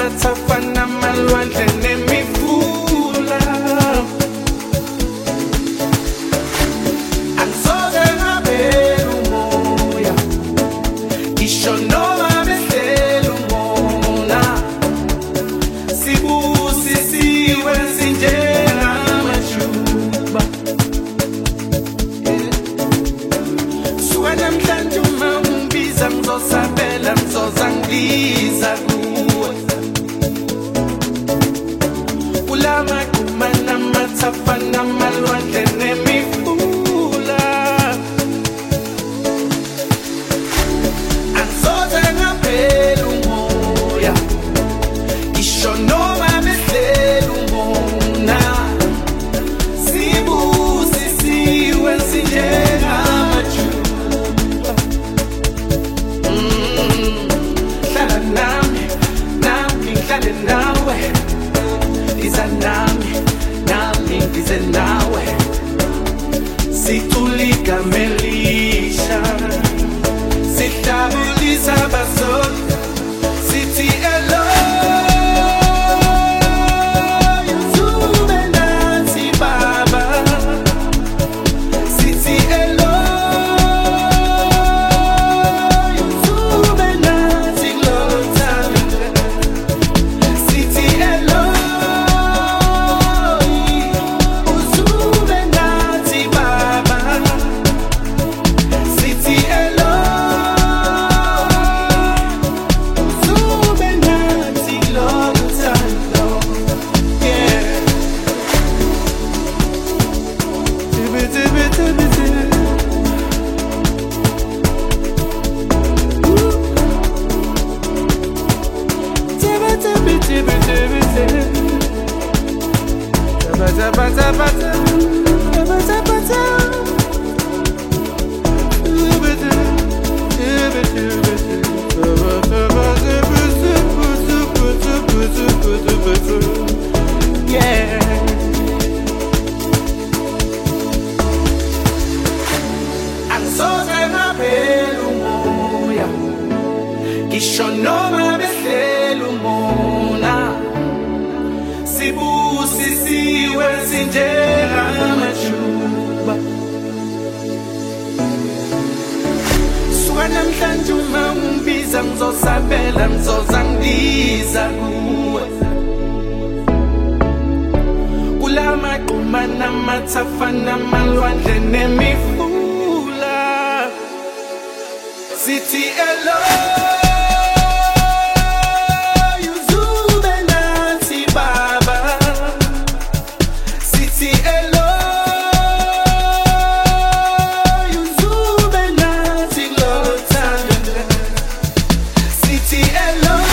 namathafa namalwandle nemifula. Angisoze ngabela umoya, ngisho noma behlela umona. Sibusisiwe sinjengamajuba. Suka namhlanje uma ungibiza ngizosabela, ngizoza ngibiza kuwe. Kulamagquma namathafa namalwandle nemifula. Angisoze ngabela umoya, ngisho noma behlela umona. Sibusisiwe sinjengamajuba. Hlala nami, nami ngihlale nawe. Iza nami, nami ngize nawe. Sicula igama elisha, sihlabulisa abazoli, sithi Eloy, uzube nathi Baba. Sithi Eloy, uzube nathi kulolu thando. Sithi Eloy, uzube nathi Baba. Sithi Eloy, uzube nathi kulolu thando. Yeah. Tibi, tibi, tibi, tibi. Tibi, tibi, tibi, tibi, tibi. Taba, taba, taba, taba. Taba, taba, taba. Tibi, tibi, tibi, tibi, tibi. Taba, taba, tibi, tibi, tibi, tibi, tibi, tibi. Yeah. Angisoze ngabela umoya, ngisho noma behlela umona. Sibusisiwe sinjengamajuba. Suka namhlanje uma ungibiza ngizosabela, ngizoza ngibiza kuwe. Kulamagquma namathafa namalwandle nemifula. Sithi Eloy, uzube nathi Baba. Sithi Eloy, uzube nathi kulolu thando. Sithi Eloy.